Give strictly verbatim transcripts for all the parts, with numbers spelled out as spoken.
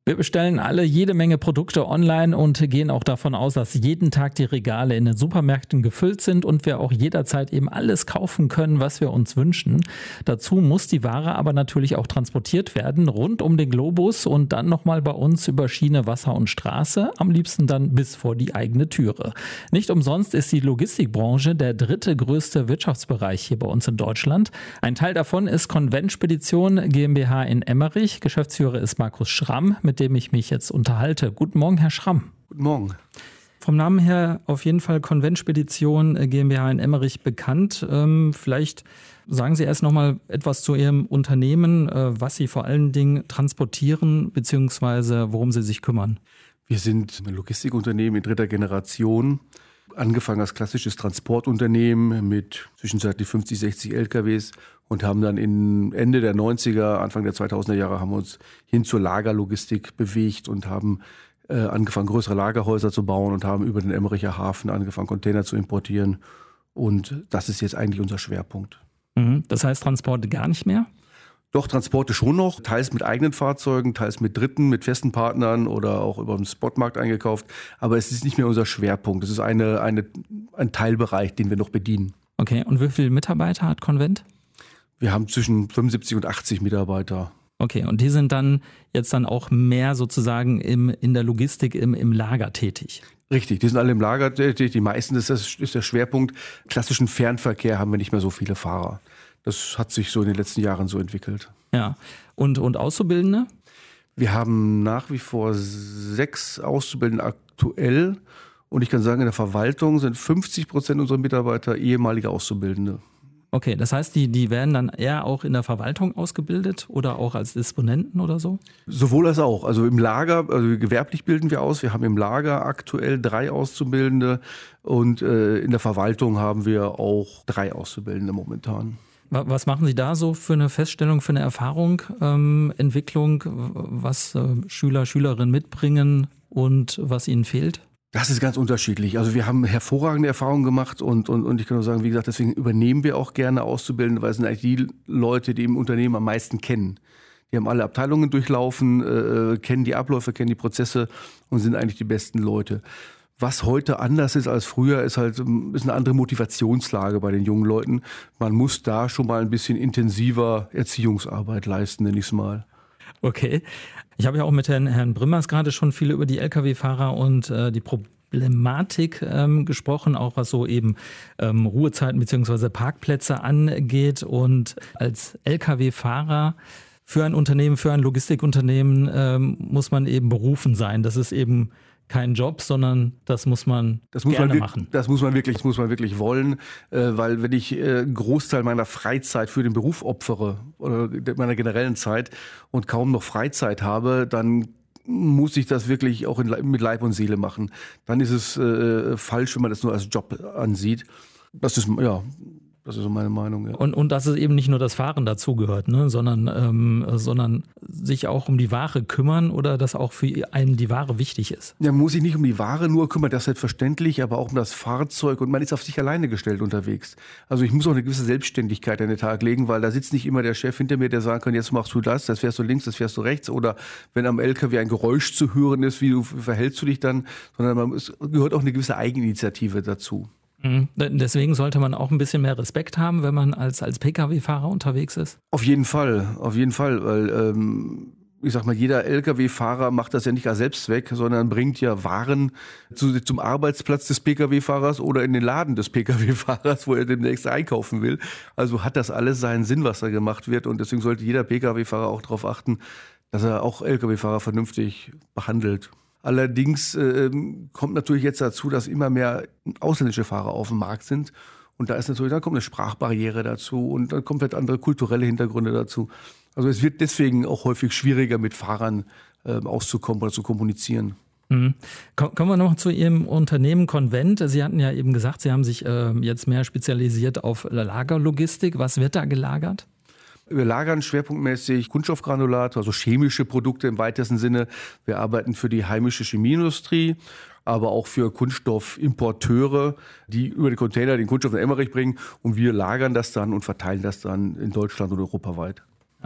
Wir bestellen alle jede Menge Produkte online und gehen auch davon aus, dass jeden Tag die Regale in den Supermärkten gefüllt sind und wir auch jederzeit eben alles kaufen können, was wir uns wünschen. Dazu muss die Ware aber natürlich auch transportiert werden, rund um den Globus und dann nochmal bei uns über Schiene, Wasser und Straße, am liebsten dann bis vor die eigene Türe. Nicht umsonst ist die Logistikbranche der dritte größte Wirtschaftsbereich hier bei uns in Deutschland. Ein Teil davon ist Convent Spedition GmbH in Emmerich. Geschäftsführer ist Markus Schramm, mit dem ich mich jetzt unterhalte. Guten Morgen, Herr Schramm. Guten Morgen. Vom Namen her auf jeden Fall Convent Spedition GmbH in Emmerich bekannt. Ähm, vielleicht sagen Sie erst noch mal etwas zu Ihrem Unternehmen, äh, was Sie vor allen Dingen transportieren bzw. worum Sie sich kümmern. Wir sind ein Logistikunternehmen in dritter Generation. Angefangen als klassisches Transportunternehmen mit zwischenzeitlich fünfzig, sechzig L K Ws und haben dann in Ende der neunziger, Anfang der zweitausender Jahre haben wir uns hin zur Lagerlogistik bewegt und haben äh, angefangen, größere Lagerhäuser zu bauen und haben über den Emmericher Hafen angefangen, Container zu importieren. Und das ist jetzt eigentlich unser Schwerpunkt. Mhm. Das heißt Transporte gar nicht mehr? Doch, Transporte schon noch, teils mit eigenen Fahrzeugen, teils mit Dritten, mit festen Partnern oder auch über den Spotmarkt eingekauft. Aber es ist nicht mehr unser Schwerpunkt. Es ist eine, eine, ein Teilbereich, den wir noch bedienen. Okay, und wie viele Mitarbeiter hat Convent? Wir haben zwischen fünfundsiebzig und achtzig Mitarbeiter. Okay, und die sind dann jetzt dann auch mehr sozusagen im, in der Logistik, im, im Lager tätig? Richtig, die sind alle im Lager tätig. Die meisten, das ist, ist der Schwerpunkt. Klassischen Fernverkehr haben wir nicht mehr so viele Fahrer. Das hat sich so in den letzten Jahren so entwickelt. Ja, und, und Auszubildende? Wir haben nach wie vor sechs Auszubildende aktuell. Und ich kann sagen, in der Verwaltung sind fünfzig Prozent unserer Mitarbeiter ehemalige Auszubildende. Okay, das heißt, die, die werden dann eher auch in der Verwaltung ausgebildet oder auch als Disponenten oder so? Sowohl als auch. Also im Lager, also gewerblich bilden wir aus. Wir haben im Lager aktuell drei Auszubildende und äh, in der Verwaltung haben wir auch drei Auszubildende momentan. Was machen Sie da so für eine Feststellung, für eine Erfahrung, ähm, Entwicklung, was äh, Schüler, Schülerinnen mitbringen und was ihnen fehlt? Das ist ganz unterschiedlich. Also wir haben hervorragende Erfahrungen gemacht und, und, und ich kann nur sagen, wie gesagt, deswegen übernehmen wir auch gerne Auszubildende, weil es sind eigentlich die Leute, die im Unternehmen am meisten kennen. Die haben alle Abteilungen durchlaufen, äh, kennen die Abläufe, kennen die Prozesse und sind eigentlich die besten Leute. Was heute anders ist als früher, ist halt ist eine andere Motivationslage bei den jungen Leuten. Man muss da schon mal ein bisschen intensiver Erziehungsarbeit leisten, nenne ich es mal. Okay. Ich habe ja auch mit Herrn, Herrn Brimmers gerade schon viel über die L K W-Fahrer und äh, die Problematik ähm, gesprochen, auch was so eben ähm, Ruhezeiten bzw. Parkplätze angeht. Und als L K W-Fahrer für ein Unternehmen, für ein Logistikunternehmen ähm, muss man eben berufen sein. Das ist eben kein Job, sondern das muss man das muss gerne man, machen. Das muss man wirklich, das muss man wirklich wollen, äh, weil wenn ich äh, einen Großteil meiner Freizeit für den Beruf opfere oder meiner generellen Zeit und kaum noch Freizeit habe, dann muss ich das wirklich auch in, mit Leib und Seele machen. Dann ist es äh, falsch, wenn man das nur als Job ansieht. Das ist ja. Das ist so meine Meinung, ja. Und, und dass es eben nicht nur das Fahren dazugehört, ne, sondern, ähm, sondern sich auch um die Ware kümmern oder dass auch für einen die Ware wichtig ist. Ja, man muss sich nicht um die Ware nur kümmern, das ist selbstverständlich, aber auch um das Fahrzeug und man ist auf sich alleine gestellt unterwegs. Also ich muss auch eine gewisse Selbstständigkeit an den Tag legen, weil da sitzt nicht immer der Chef hinter mir, der sagen kann, jetzt machst du das, das fährst du links, das fährst du rechts oder wenn am L K W ein Geräusch zu hören ist, wie du verhältst du dich dann, sondern man, es gehört auch eine gewisse Eigeninitiative dazu. Deswegen sollte man auch ein bisschen mehr Respekt haben, wenn man als, als P K W-Fahrer unterwegs ist? Auf jeden Fall, auf jeden Fall, weil ähm, ich sag mal, jeder L K W-Fahrer macht das ja nicht als Selbstzweck, sondern bringt ja Waren zu, zum Arbeitsplatz des P K W-Fahrers oder in den Laden des P K W-Fahrers, wo er demnächst einkaufen will. Also hat das alles seinen Sinn, was da gemacht wird und deswegen sollte jeder P K W-Fahrer auch darauf achten, dass er auch L K W-Fahrer vernünftig behandelt. Allerdings äh, kommt natürlich jetzt dazu, dass immer mehr ausländische Fahrer auf dem Markt sind. Und da ist natürlich, da kommt eine Sprachbarriere dazu und dann komplett andere kulturelle Hintergründe dazu. Also es wird deswegen auch häufig schwieriger, mit Fahrern äh, auszukommen oder zu kommunizieren. Mhm. Kommen wir noch zu Ihrem Unternehmen Convent. Sie hatten ja eben gesagt, Sie haben sich äh, jetzt mehr spezialisiert auf Lagerlogistik. Was wird da gelagert? Wir lagern schwerpunktmäßig Kunststoffgranulate, also chemische Produkte im weitesten Sinne. Wir arbeiten für die heimische Chemieindustrie, aber auch für Kunststoffimporteure, die über die Container den Kunststoff nach Emmerich bringen. Und wir lagern das dann und verteilen das dann in Deutschland und europaweit.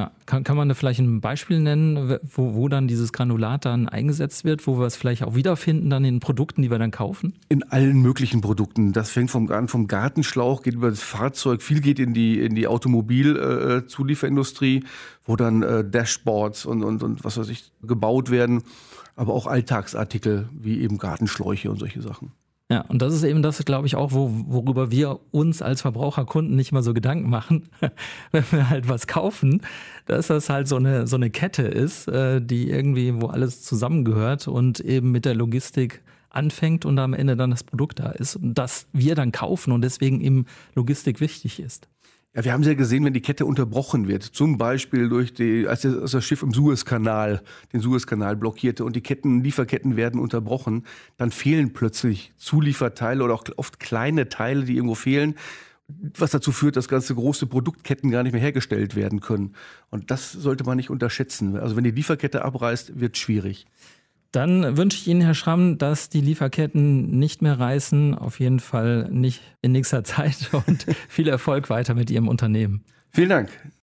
Ja, kann, kann man da vielleicht ein Beispiel nennen, wo, wo dann dieses Granulat dann eingesetzt wird, wo wir es vielleicht auch wiederfinden dann in Produkten, die wir dann kaufen? In allen möglichen Produkten. Das fängt vom, vom Gartenschlauch, geht über das Fahrzeug, viel geht in die, in die Automobilzulieferindustrie, äh, wo dann äh, Dashboards und, und, und was weiß ich gebaut werden, aber auch Alltagsartikel wie eben Gartenschläuche und solche Sachen. Ja, und das ist eben das, glaube ich, auch, wo, worüber wir uns als Verbraucherkunden nicht mal so Gedanken machen, wenn wir halt was kaufen, dass das halt so eine, so eine Kette ist, die irgendwie, wo alles zusammengehört und eben mit der Logistik anfängt und am Ende dann das Produkt da ist und das wir dann kaufen und deswegen eben Logistik wichtig ist. Ja, wir haben es ja gesehen, wenn die Kette unterbrochen wird, zum Beispiel durch die, als das Schiff im Suezkanal, den Suezkanal blockierte und die Ketten, Lieferketten werden unterbrochen, dann fehlen plötzlich Zulieferteile oder auch oft kleine Teile, die irgendwo fehlen, was dazu führt, dass ganze große Produktketten gar nicht mehr hergestellt werden können. Und das sollte man nicht unterschätzen. Also wenn die Lieferkette abreißt, wird es schwierig. Dann wünsche ich Ihnen, Herr Schramm, dass die Lieferketten nicht mehr reißen, auf jeden Fall nicht in nächster Zeit und viel Erfolg weiter mit Ihrem Unternehmen. Vielen Dank.